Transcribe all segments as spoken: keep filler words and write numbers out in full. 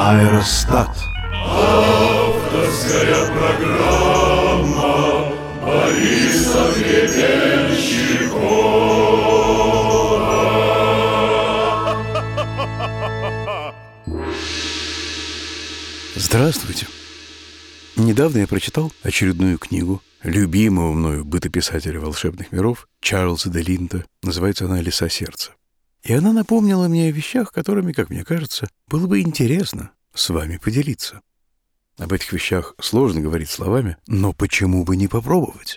Аэростат. Авторская программа Бориса Гребенщикова. Здравствуйте. Недавно я прочитал очередную книгу любимого мною бытописателя волшебных миров Чарльза де Линта. Называется она «Леса сердца». И она напомнила мне о вещах, которыми, как мне кажется, было бы интересно с вами поделиться. Об этих вещах сложно говорить словами, но почему бы не попробовать?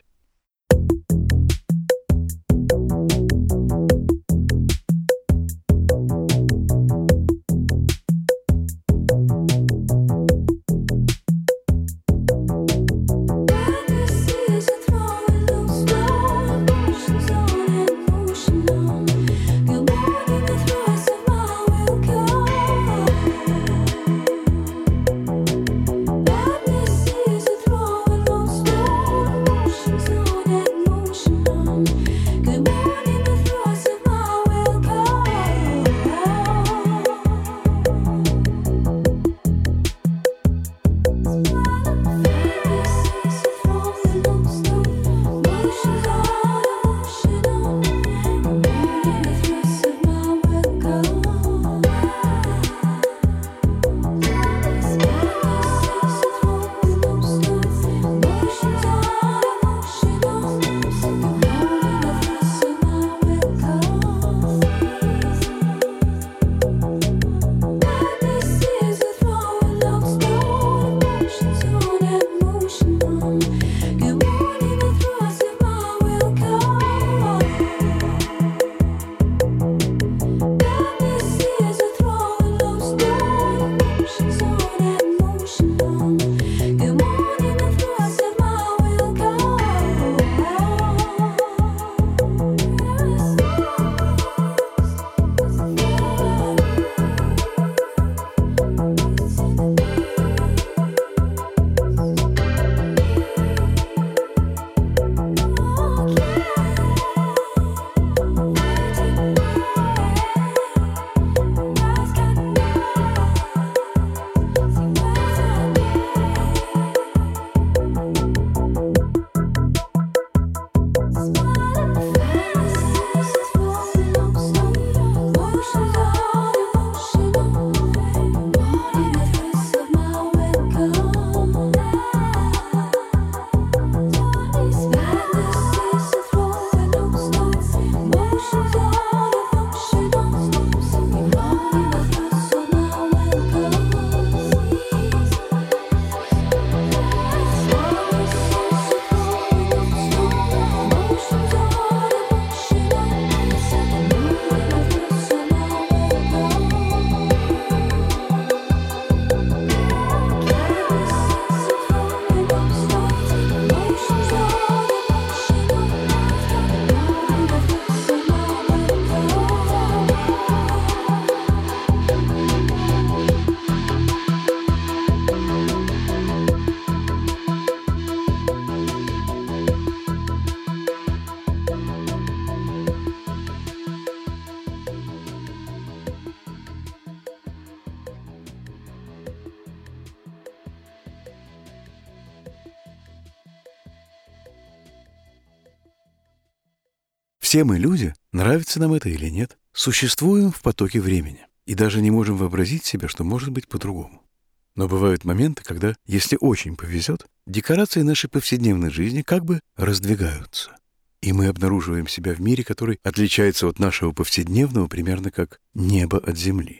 Все мы люди, нравится нам это или нет, существуем в потоке времени и даже не можем вообразить себе, что может быть по-другому. Но бывают моменты, когда, если очень повезет, декорации нашей повседневной жизни как бы раздвигаются, и мы обнаруживаем себя в мире, который отличается от нашего повседневного примерно как небо от земли.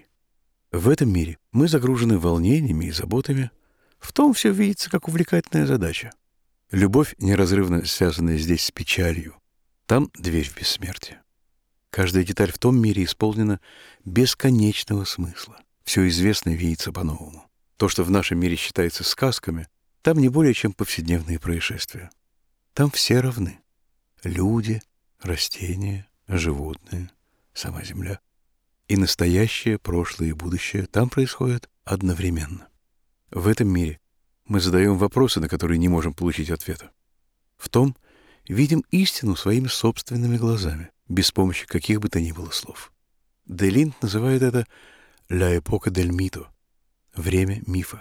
В этом мире мы загружены волнениями и заботами, в том все видится как увлекательная задача. Любовь, неразрывно связанная здесь с печалью, там дверь в бессмертие. Каждая деталь в том мире исполнена бесконечного смысла. Все известное видится по-новому. То, что в нашем мире считается сказками, там не более чем повседневные происшествия. Там все равны. Люди, растения, животные, сама земля. И настоящее, прошлое и будущее там происходят одновременно. В этом мире мы задаем вопросы, на которые не можем получить ответа. В том видим истину своими собственными глазами, без помощи каких бы то ни было слов. Де Линт называет это «la époque del mito» — Время мифа.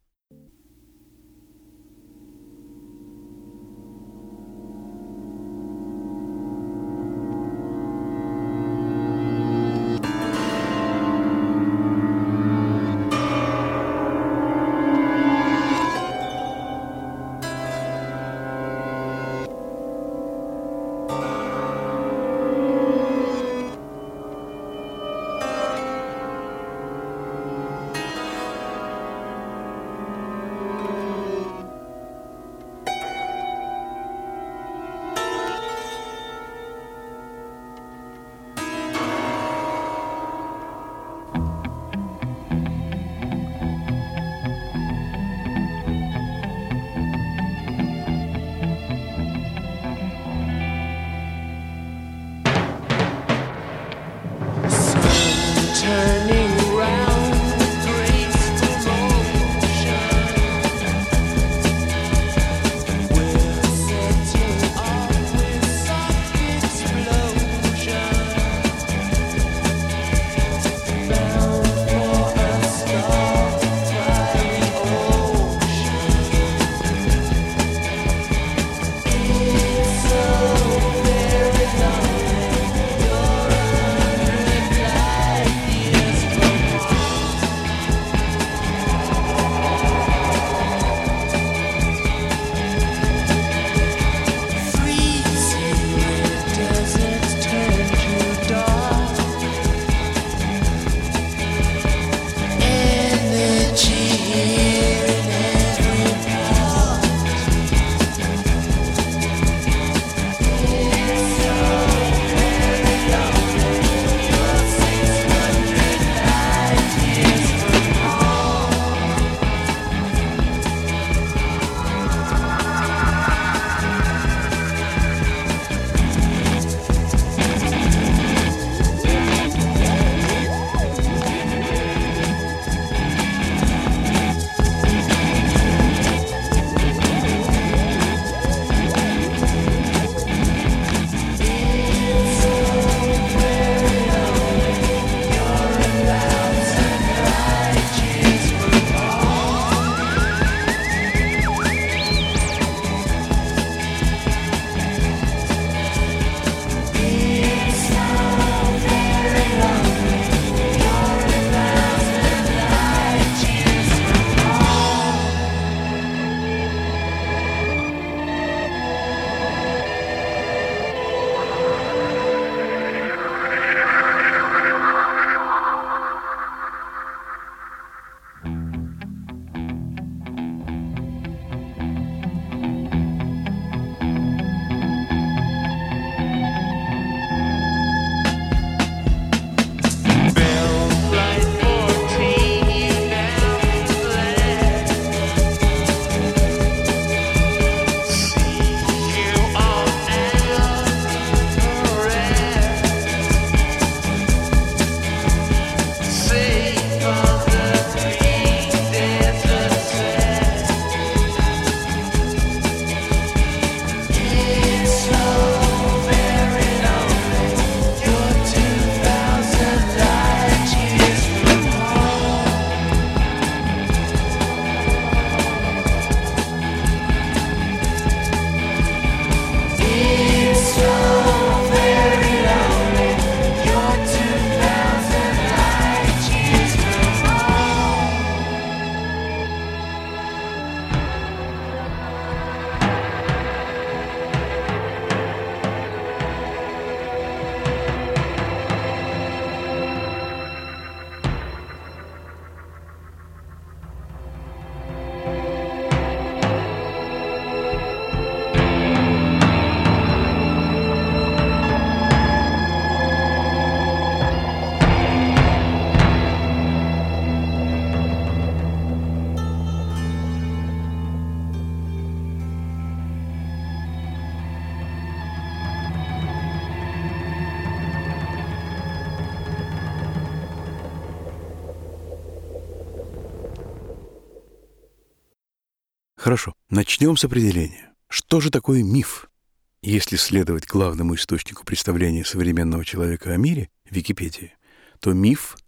Хорошо, начнем с определения. Что же такое миф? Если следовать главному источнику представления современного человека о мире, Википедии, то миф —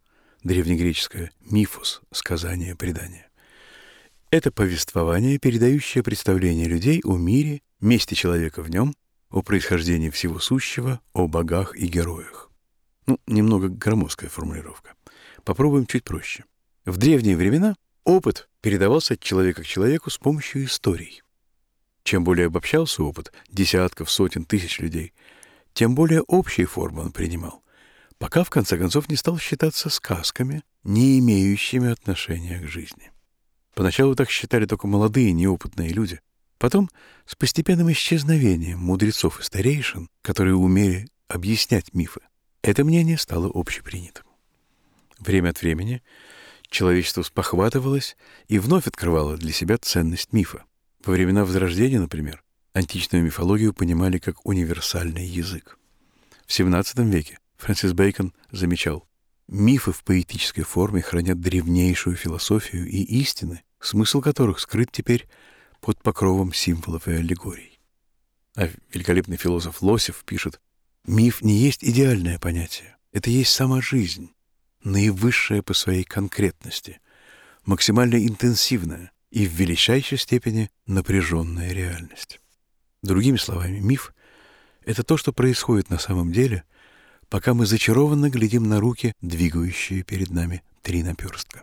древнегреческое «мифос» — сказание, предание. Это повествование, передающее представление людей о мире, месте человека в нем, о происхождении всего сущего, о богах и героях. Ну, немного громоздкая формулировка. Попробуем чуть проще. В древние времена опыт передавался от человека к человеку с помощью историй. Чем более обобщался опыт десятков, сотен, тысяч людей, тем более общие формы он принимал, пока в конце концов не стал считаться сказками, не имеющими отношения к жизни. Поначалу так считали только молодые, неопытные люди. Потом, с постепенным исчезновением мудрецов и старейшин, которые умели объяснять мифы, это мнение стало общепринятым. Время от времени человечество спохватывалось и вновь открывало для себя ценность мифа. Во времена Возрождения, например, античную мифологию понимали как универсальный язык. В семнадцатом веке Фрэнсис Бэкон замечал: мифы в поэтической форме хранят древнейшую философию и истины, смысл которых скрыт теперь под покровом символов и аллегорий. А великолепный философ Лосев пишет: миф не есть идеальное понятие, это есть сама жизнь, наивысшая по своей конкретности, максимально интенсивная и в величайшей степени напряженная реальность. Другими словами, миф — это то, что происходит на самом деле, пока мы зачарованно глядим на руки, двигающие перед нами три наперстка.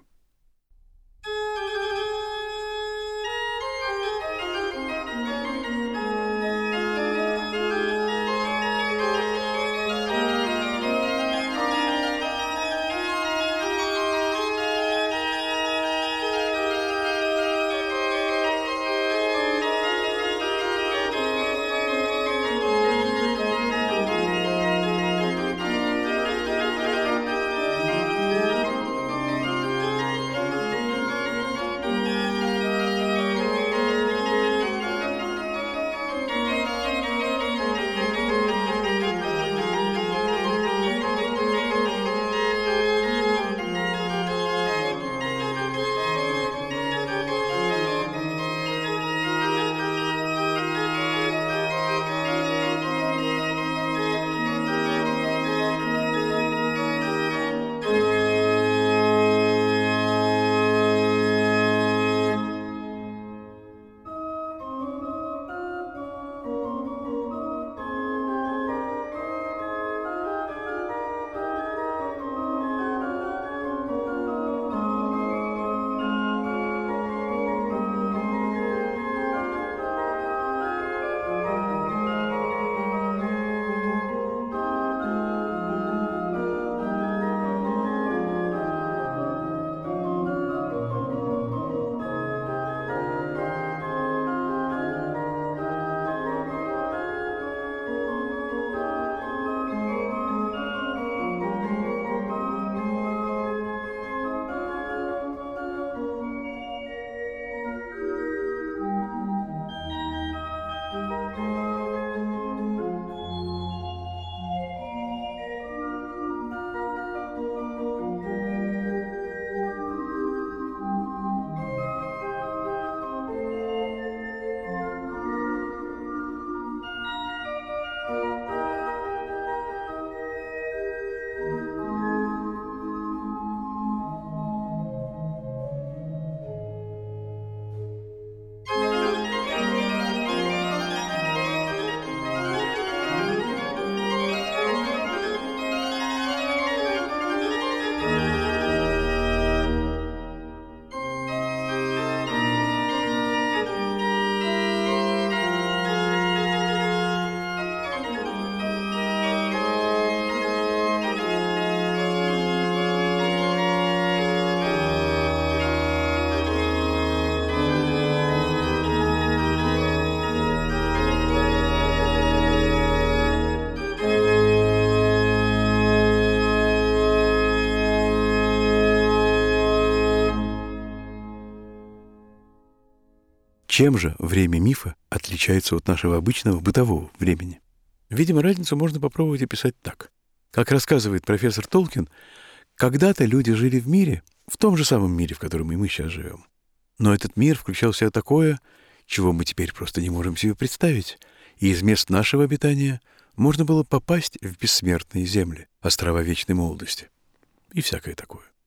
Чем же время мифа отличается от нашего обычного бытового времени? Видимо, разницу можно попробовать описать так. Как рассказывает профессор Толкин, когда-то люди жили в мире, в том же самом мире, в котором и мы сейчас живем. Но этот мир включал в себя такое, чего мы теперь просто не можем себе представить, и из мест нашего обитания можно было попасть в бессмертные земли, острова вечной молодости и всякое такое.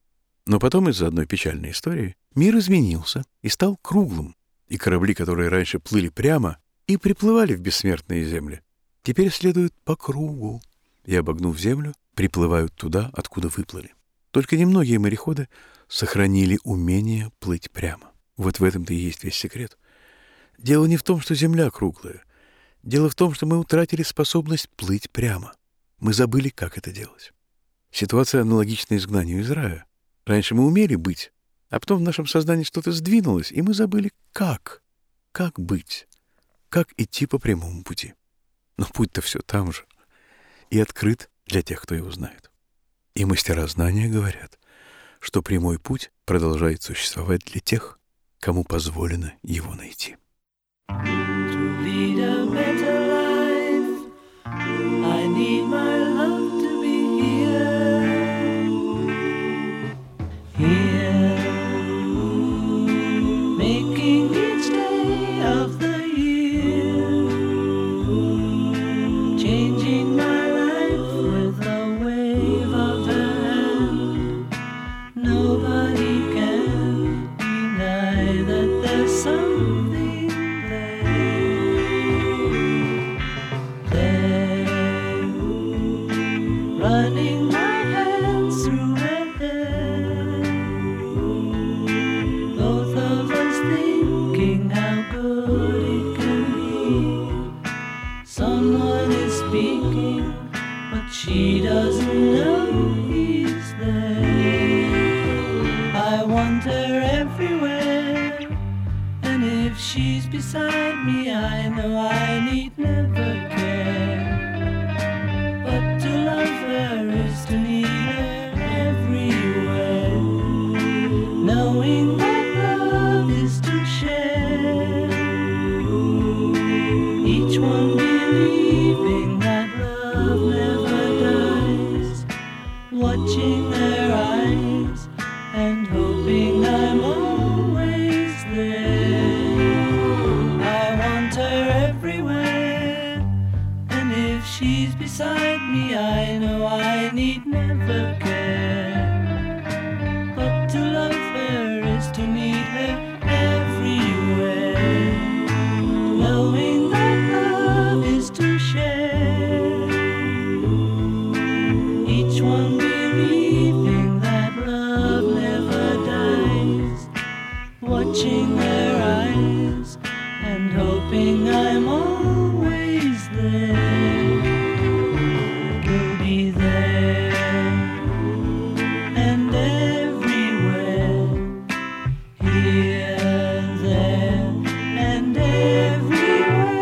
Но потом из-за одной печальной истории мир изменился и стал круглым, и корабли, которые раньше плыли прямо и приплывали в бессмертные земли, теперь следуют по кругу и, обогнув землю, приплывают туда, откуда выплыли. Только немногие мореходы сохранили умение плыть прямо. Вот в этом-то и есть весь секрет. Дело не в том, что земля круглая. Дело в том, что мы утратили способность плыть прямо. Мы забыли, как это делать. Ситуация аналогична изгнанию из рая. Раньше мы умели быть, а потом в нашем сознании что-то сдвинулось, и мы забыли, как. Как быть. Как идти по прямому пути. Но путь-то все там же. И открыт для тех, кто его знает. И мастера знания говорят, что прямой путь продолжает существовать для тех, кому позволено его найти. She doesn't know he's there. I want her everywhere, and if she's beside me, I know I need never care. But to love her is to need her everywhere, knowing that love is to share. Each one believing that love never, watching their eyes and hoping I'm always there. I want her everywhere, and if she's beside me, I know I need never care. But to love her is to need her everywhere, knowing that love is to share. Each one believing that love never dies, watching their eyes and hoping I'm always there. You'll be there and everywhere, here, there and everywhere.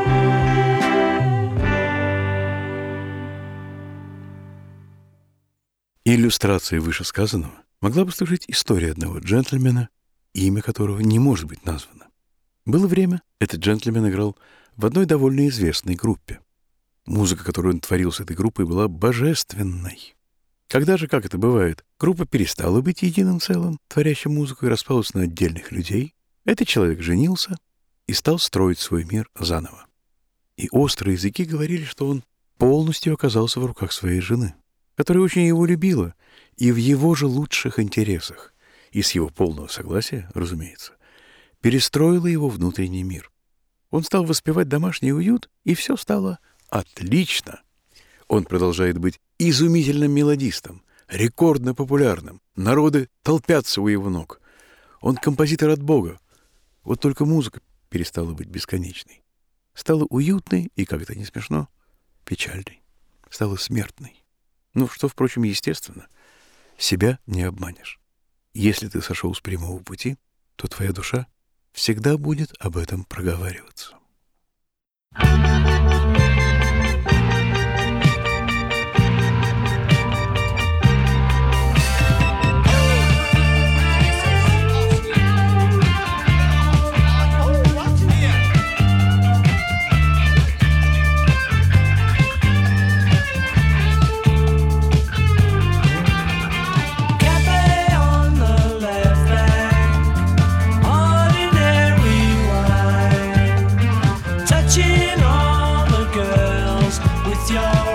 Иллюстрацией вышесказанного могла бы служить история одного джентльмена, имя которого не может быть названо. Было время, этот джентльмен играл в одной довольно известной группе. Музыка, которую он творил с этой группой, была божественной. Когда же, как это бывает, группа перестала быть единым целым, творящим музыку, и распалась на отдельных людей, этот человек женился и стал строить свой мир заново. И острые языки говорили, что он полностью оказался в руках своей жены, которая очень его любила и в его же лучших интересах, и с его полного согласия, разумеется, перестроила его внутренний мир. Он стал воспевать домашний уют, и все стало отлично. Он продолжает быть изумительным мелодистом, рекордно популярным. Народы толпятся у его ног. Он композитор от Бога. Вот только музыка перестала быть бесконечной. Стала уютной и, как это не смешно, печальной. Стала смертной. Ну, что, впрочем, естественно. Себя не обманешь. Если ты сошел с прямого пути, то твоя душа всегда будет об этом проговариваться.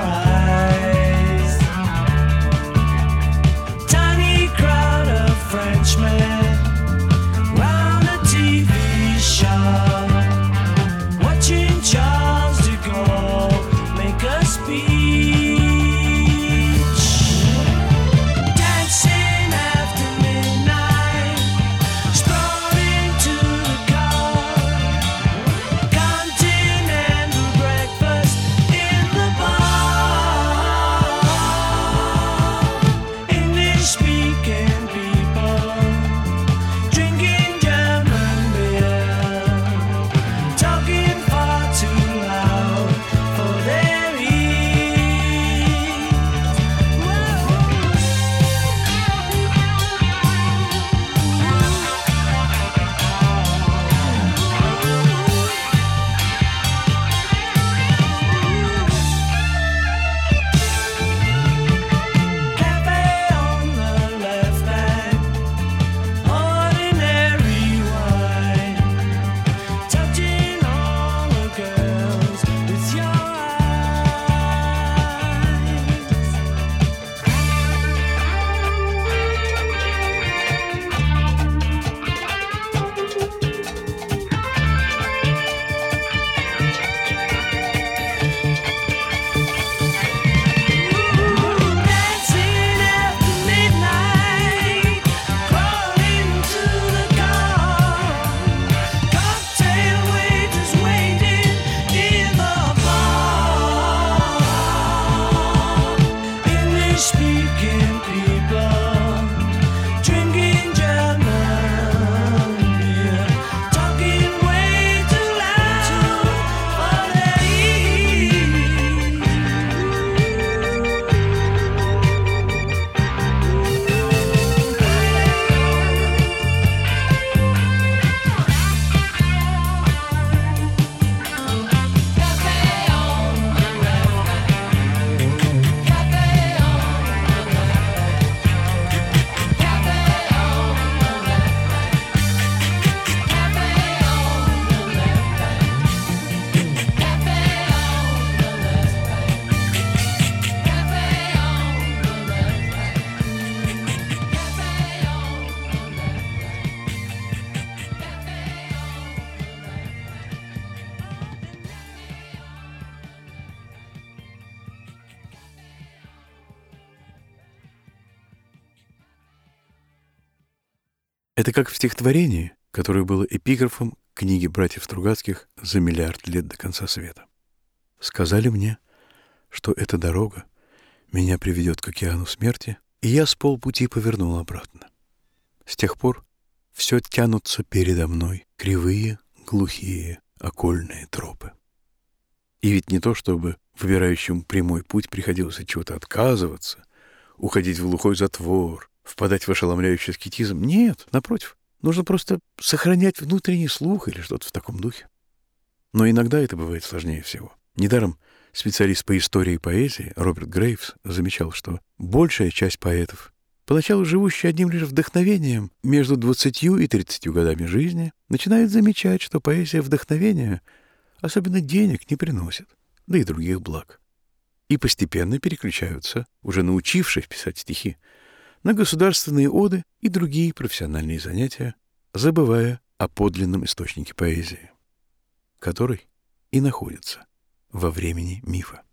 Tiny crowd of friends. English-speaking people drinking German beer, talking way too loud for their ears. Это как в стихотворении, которое было эпиграфом книги братьев Стругацких «За миллиард лет до конца света». Сказали мне, что эта дорога меня приведет к океану смерти, и я с полпути повернул обратно. С тех пор все тянутся передо мной кривые, глухие, окольные тропы. И ведь не то, чтобы выбирающему прямой путь приходилось от чего-то отказываться, уходить в глухой затвор, впадать в ошеломляющий аскетизм. Нет, напротив, нужно просто сохранять внутренний слух или что-то в таком духе. Но иногда это бывает сложнее всего. Недаром специалист по истории и поэзии Роберт Грейвс замечал, что большая часть поэтов, поначалу живущие одним лишь вдохновением между двадцатью и тридцатью годами жизни, начинают замечать, что поэзия вдохновения особенно денег не приносит, да и других благ. И постепенно переключаются, уже научившись писать стихи, на государственные оды и другие профессиональные занятия, забывая о подлинном источнике поэзии, который и находится во времени мифа.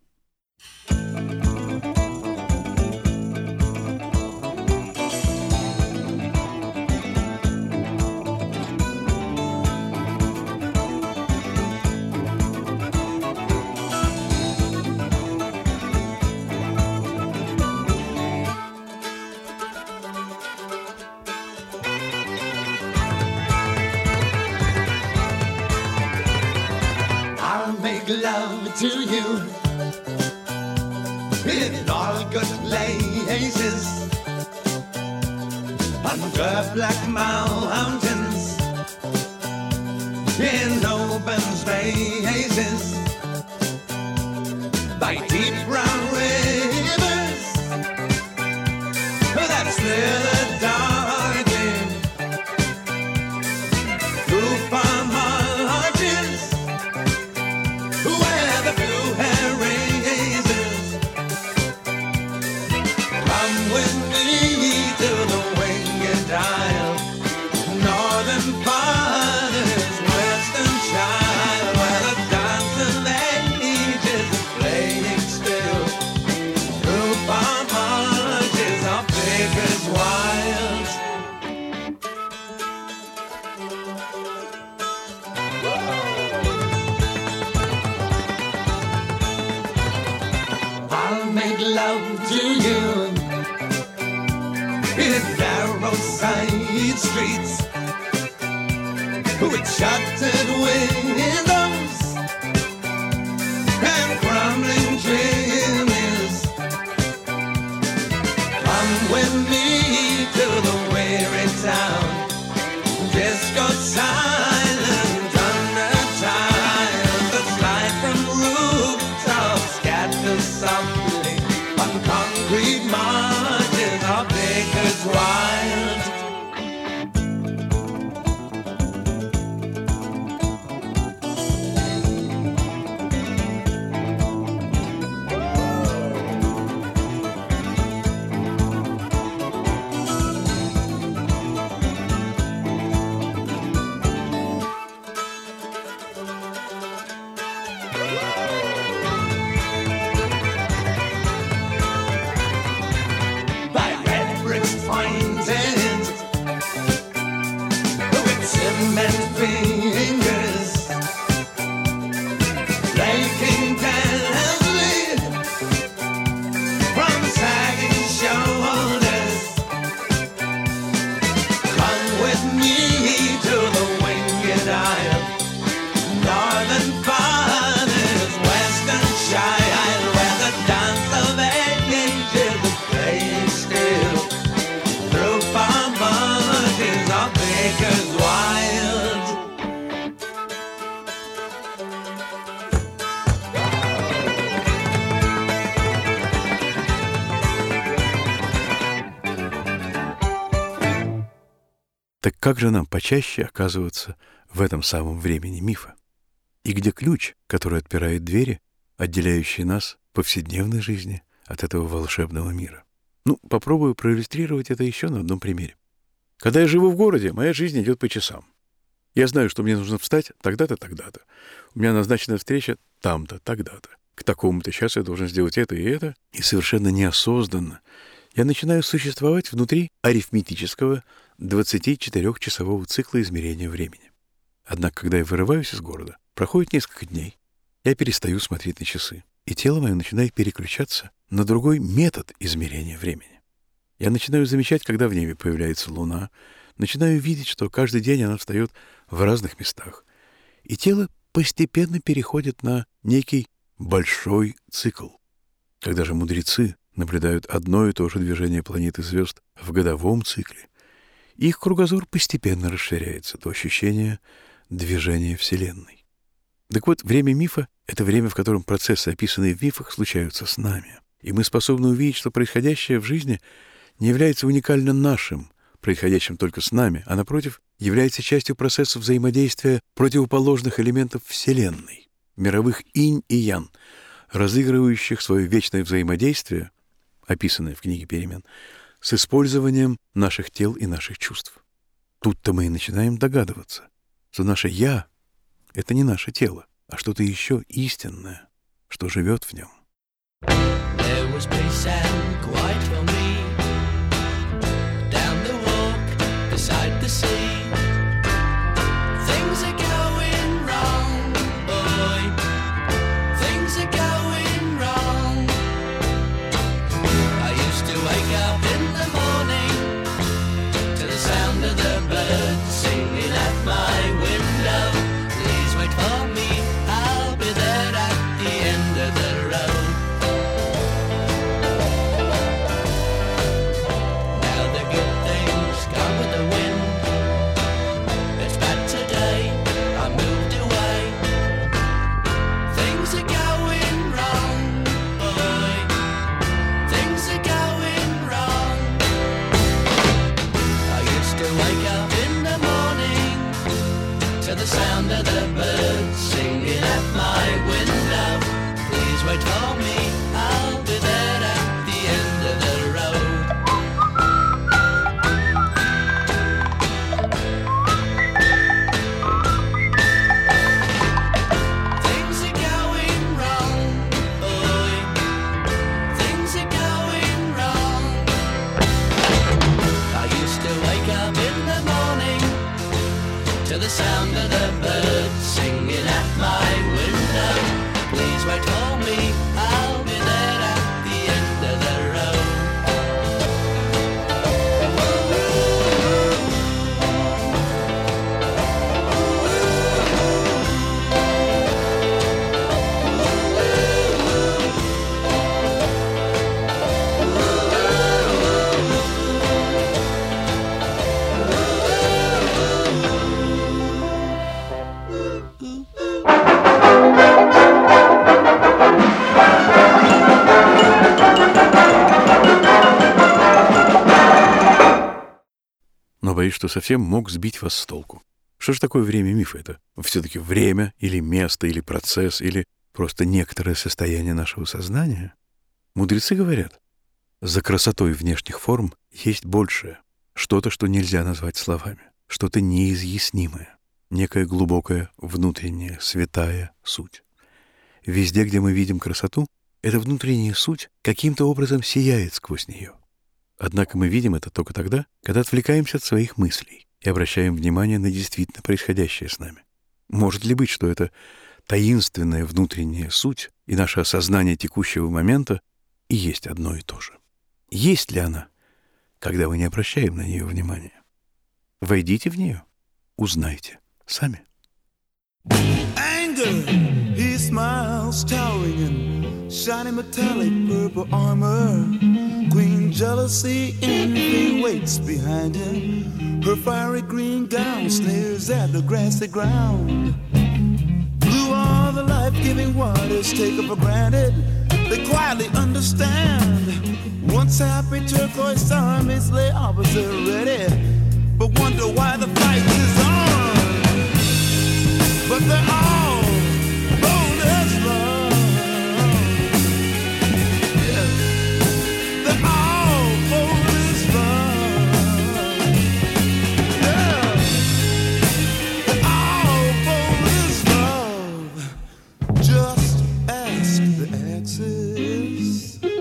Love to you in all good places, under black mountains, in open spaces, by deep brown rivers that slither darkly through farm marches, where the blue hair raises. Come with me to the winged isle, northern father's western child, where the dance of ages is playing still, through farm marches of Baker's wilds. I'll make love to you in narrow side streets with shuttered windows and crumbling chimneys. Come with me to the weary town, disco silent under time, the slide from rooftops scatter softly on concrete marches of Baker's Wild. Так как же нам почаще оказываться в этом самом времени мифа? И где ключ, который отпирает двери, отделяющие нас в повседневной жизни от этого волшебного мира? Ну, попробую проиллюстрировать это еще на одном примере. Когда я живу в городе, моя жизнь идет по часам. Я знаю, что мне нужно встать тогда-то, тогда-то. У меня назначена встреча там-то, тогда-то. К такому-то часу я должен сделать это и это. И совершенно неосознанно я начинаю существовать внутри арифметического двадцатичетырёхчасового цикла измерения времени. Однако, когда я вырываюсь из города, проходит несколько дней, я перестаю смотреть на часы, и тело мое начинает переключаться на другой метод измерения времени. Я начинаю замечать, когда в небе появляется луна, начинаю видеть, что каждый день она встает в разных местах, и тело постепенно переходит на некий большой цикл. Когда же мудрецы наблюдают одно и то же движение планет и звезд в годовом цикле, их кругозор постепенно расширяется до ощущения движения Вселенной. Так вот, время мифа — это время, в котором процессы, описанные в мифах, случаются с нами. И мы способны увидеть, что происходящее в жизни не является уникально нашим, происходящим только с нами, а, напротив, является частью процесса взаимодействия противоположных элементов Вселенной, мировых инь и ян, разыгрывающих свое вечное взаимодействие, описанное в книге «Перемен», с использованием наших тел и наших чувств. Тут-то мы и начинаем догадываться, что наше «я» — это не наше тело, а что-то еще истинное, что живет в нем. There was peace and quiet for me down the walk beside the sea. Things are going wrong, boy. Things are going wrong. I used to wake up in the morning to the sound of the birds singing at my window. Please wait for me, I'll be there at the end of the road. Sound of the birds singing at my window. Please wait for me, I'll be there at the end of the road. Things are going wrong, boy. Things are going wrong. I used to wake up in the morning to the sound of the birds singing at my window. Please wait for me, I'll be there at the end of the road. Но боюсь, что совсем мог сбить вас с толку. Что же такое время мифа? Это все-таки время или место, или процесс, или просто некоторое состояние нашего сознания? Мудрецы говорят, за красотой внешних форм есть большее, что-то, что нельзя назвать словами, что-то неизъяснимое, некая глубокая внутренняя святая суть. Везде, где мы видим красоту, эта внутренняя суть каким-то образом сияет сквозь нее. Однако мы видим это только тогда, когда отвлекаемся от своих мыслей и обращаем внимание на действительно происходящее с нами. Может ли быть, что это таинственная внутренняя суть и наше осознание текущего момента и есть одно и то же? Есть ли она, когда мы не обращаем на нее внимания? Войдите в нее, узнайте сами. Anger, he smiles, towering in shiny metallic purple armor. Queen jealousy, envy waits behind him. Her fiery green gown sneers at the grassy ground. Blue are the life-giving waters taken for granted. They quietly understand. Once happy turquoise armies lay opposite ready. But wonder why the fight is on. But they're all bold as love. Yeah. They're all bold as love. Yeah. They're all bold as love. Just ask the axis.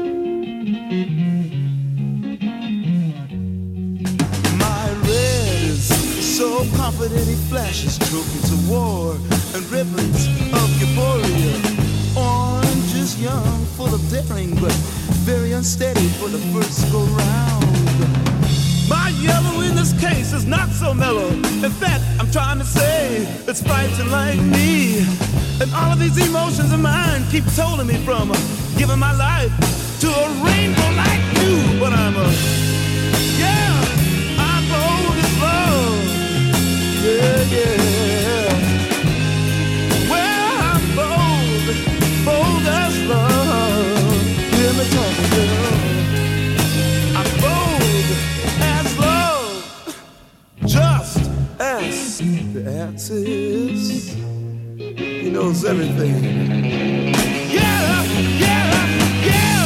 My red is so confident he flashes trophies of war and ribbons of euphoria. Orange is young, full of daring, but very unsteady for the first go round. My yellow in this case is not so mellow. In fact, I'm trying to say it's fighting like me. And all of these emotions of mine keep holding me from uh, giving my life to a rainbow like you. But I'm a, yeah, I'm bold as love. Yeah, yeah. Well, I'm bold, bold as love. Hear me talking, girl. I'm bold as love. Just ask the axis. He knows everything. Yeah, yeah, yeah.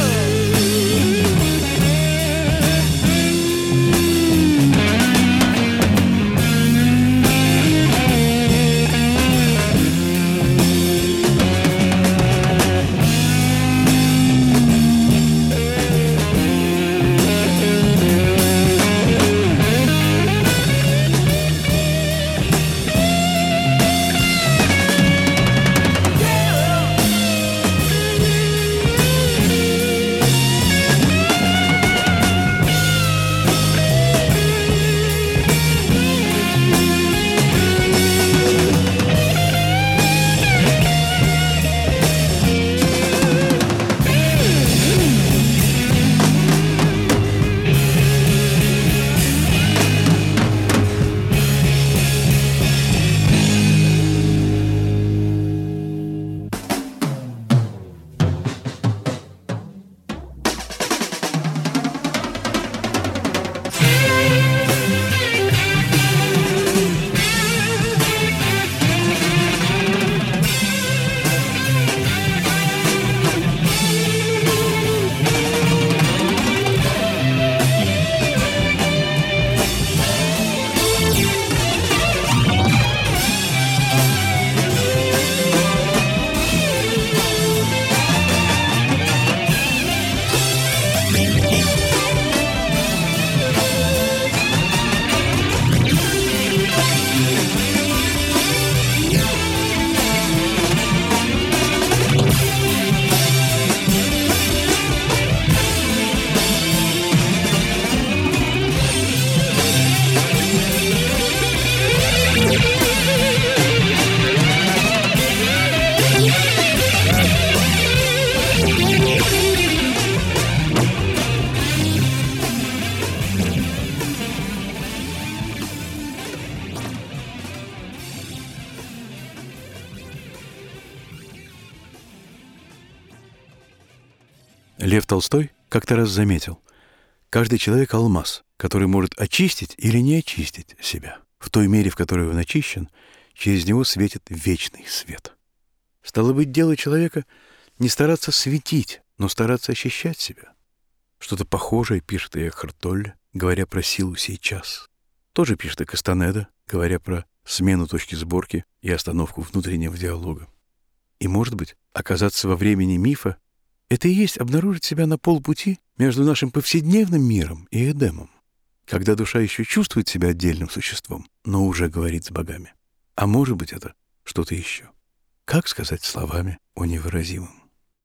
Лев Толстой как-то раз заметил: каждый человек — алмаз, который может очистить или не очистить себя. В той мере, в которой он очищен, через него светит вечный свет. Стало быть, дело человека не стараться светить, но стараться очищать себя. Что-то похожее пишет и Экхарт Толле, говоря про силу сей час. Тоже пишет и Кастанеда, говоря про смену точки сборки и остановку внутреннего диалога. И, может быть, оказаться во времени мифа — это и есть обнаружить себя на полпути между нашим повседневным миром и Эдемом, когда душа еще чувствует себя отдельным существом, но уже говорит с богами. А может быть, это что-то еще. Как сказать словами о невыразимом?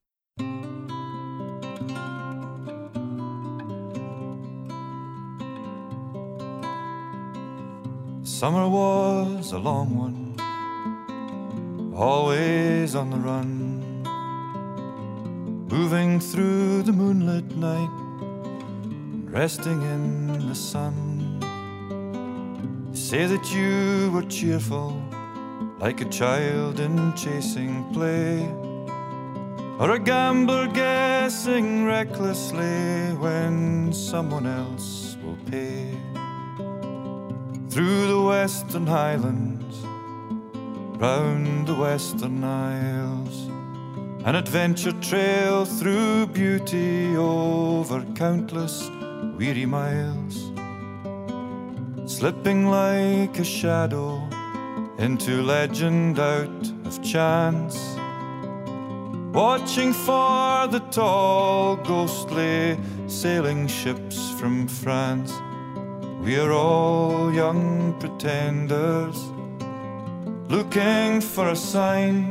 Summer was a long one, always on the run, moving through the moonlit night, resting in the sun. Say that you were cheerful, like a child in chasing play, or a gambler guessing recklessly when someone else will pay. through the Western Highlands, round the Western Isles, an adventure trail through beauty over countless weary miles, slipping like a shadow into legend out of chance, watching for the tall ghostly sailing ships from France. We are all young pretenders, looking for a sign,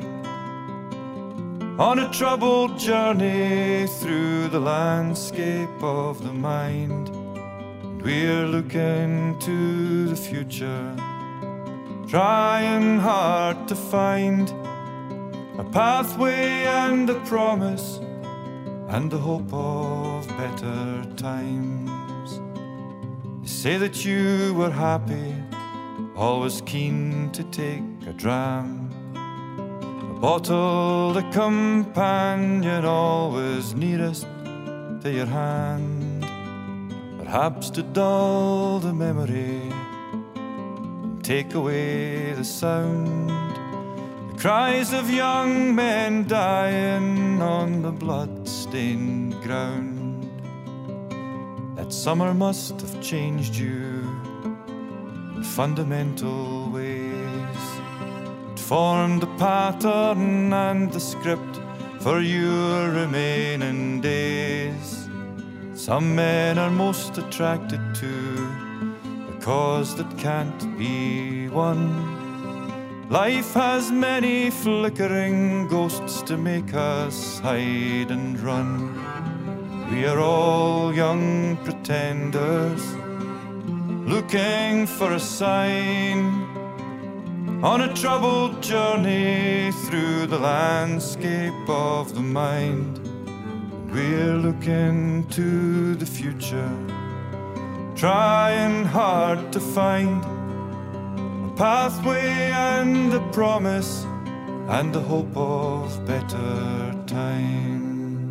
on a troubled journey through the landscape of the mind. And we're looking to the future, trying hard to find a pathway and a promise and the hope of better times. You say that you were happy, always keen to take a dram, a bottle, the companion always nearest to your hand, perhaps to dull the memory and take away the sound, the cries of young men dying on the blood-stained ground. That summer must have changed you in fundamental ways. It formed the pattern and the script for your remaining days. Some men are most attracted to the cause that can't be won. Life has many flickering ghosts to make us hide and run. We are all young pretenders, looking for a sign, on a troubled journey through the landscape of the mind. We're looking to the future, trying hard to find a pathway and a promise and the hope of better times.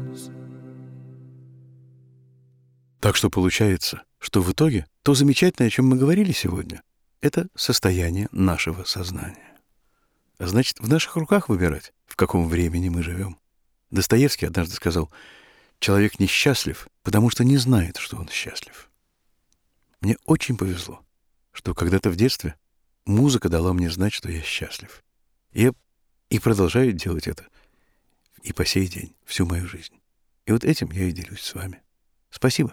Так что получается, что в итоге то замечательное, о чем мы говорили сегодня, это состояние нашего сознания. А значит, в наших руках выбирать, в каком времени мы живем. Достоевский однажды сказал: «Человек несчастлив, потому что не знает, что он счастлив». Мне очень повезло, что когда-то в детстве музыка дала мне знать, что я счастлив. И я и продолжаю делать это и по сей день, всю мою жизнь. И вот этим я и делюсь с вами. Спасибо.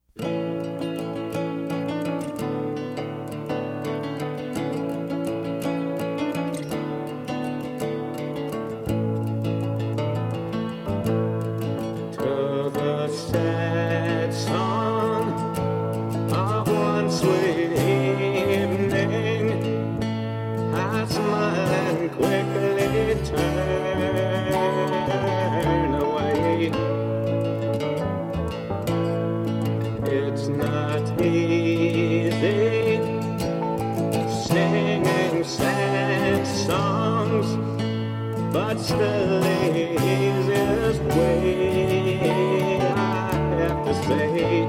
But still the easiest way, I have to say.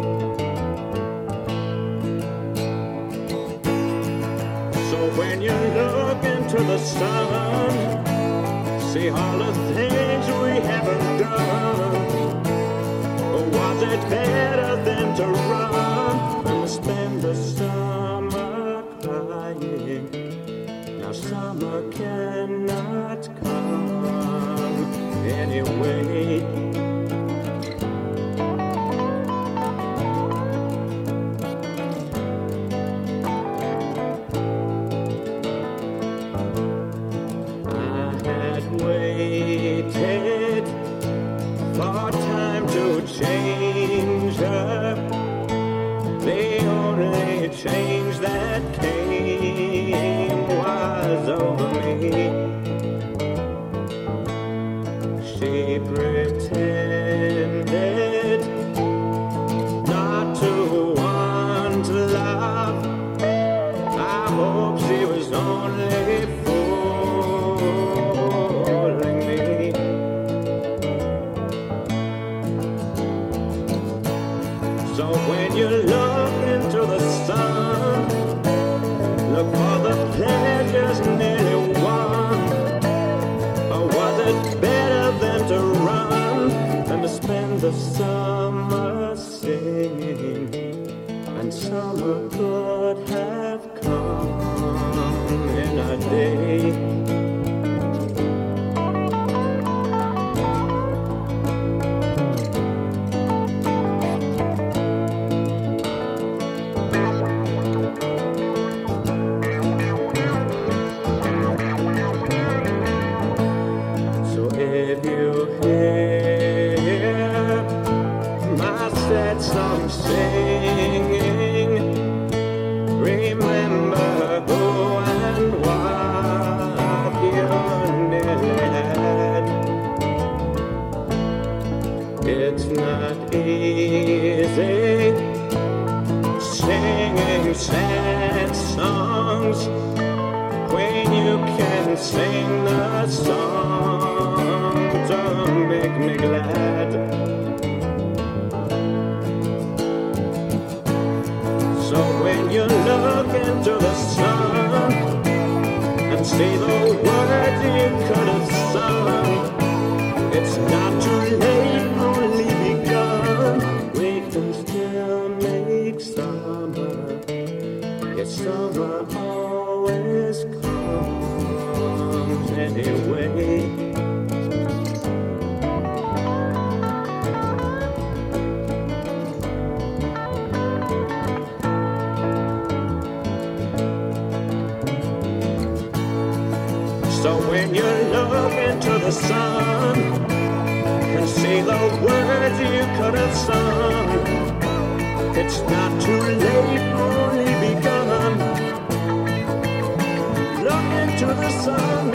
So when you look into the sun, see all the things we haven't done. Was it better than to run and spend the summer crying? Now summer cannot come anyway. I had waited for time to change her. The only change that came was over me. She pretended not to want love. I hope she was only fooling me. So when you look into the sun, Look for the pleasures nearly won. Or was it better than to run than to spend the summer singing? And summer could have come in a day. Song singing, remember who and what you nearly had. It's not easy singing sad songs when you can sing the song to make me glad. So when you look into the sun and see the words you could have sung, it's not too late, only begun. We can still make summer. Yes, summer always comes anyway. So when you look into the sun and see the words you could have sung, it's not too late, only begun. Look into the sun.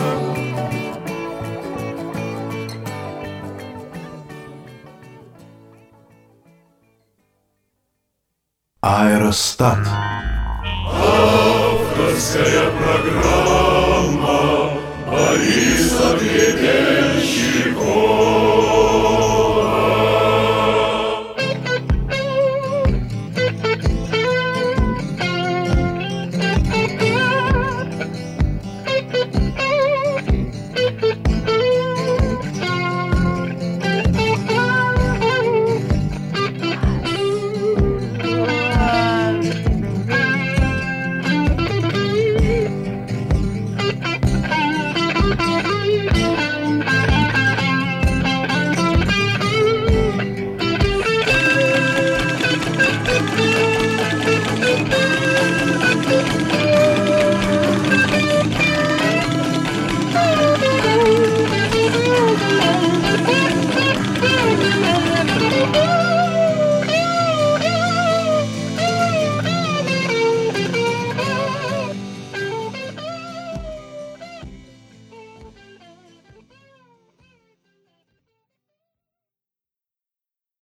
Аэростат. Авторская программа Бориса Гребенникова.